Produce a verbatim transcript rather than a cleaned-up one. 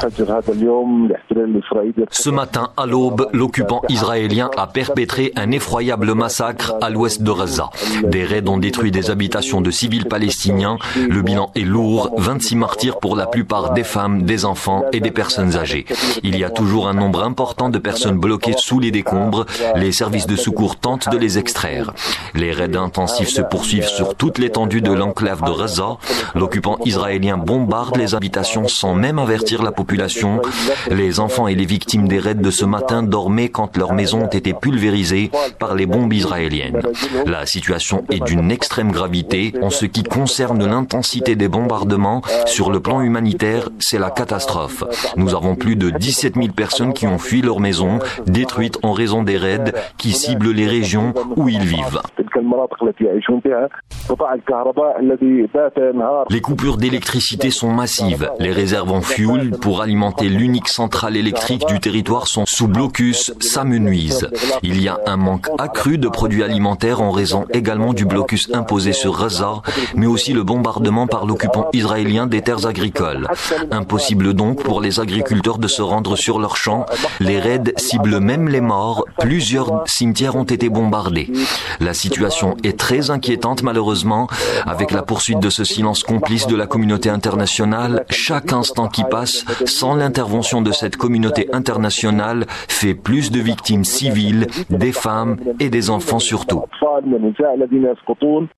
Ce matin, à l'aube, l'occupant israélien a perpétré un effroyable massacre à l'ouest de Gaza. Des raids ont détruit des habitations de civils palestiniens. Le bilan est lourd, vingt-six martyrs pour la plupart des femmes, des enfants et des personnes âgées. Il y a toujours un nombre important de personnes bloquées sous les décombres. Les services de secours tentent de les extraire. Les raids intensifs se poursuivent sur toute l'étendue de l'enclave de Gaza. L'occupant israélien bombarde les habitations sans même avertir la population. Les enfants et les victimes des raids de ce matin dormaient quand leurs maisons ont été pulvérisées par les bombes israéliennes. La situation est d'une extrême gravité. En ce qui concerne l'intensité des bombardements, sur le plan humanitaire, c'est la catastrophe. Nous avons plus de dix-sept mille personnes qui ont fui leur maison, détruites en raison des raids qui ciblent les régions où ils vivent. Les coupures d'électricité sont massives. Les réserves en fioul pour alimenter l'unique centrale électrique du territoire sont sous blocus, s'amenuisent. Il y a un manque accru de produits alimentaires en raison également du blocus imposé sur Gaza, mais aussi le bombardement par l'occupant israélien des terres agricoles. Impossible donc pour les agriculteurs de se rendre sur leurs champs. Les raids ciblent même les morts. Plusieurs cimetières ont été bombardés. La situation est très inquiétante malheureusement, avec la poursuite de ce silence complice de la communauté internationale. Chaque instant qui passe, sans l'intervention de cette communauté internationale, fait plus de victimes civiles, des femmes et des enfants surtout.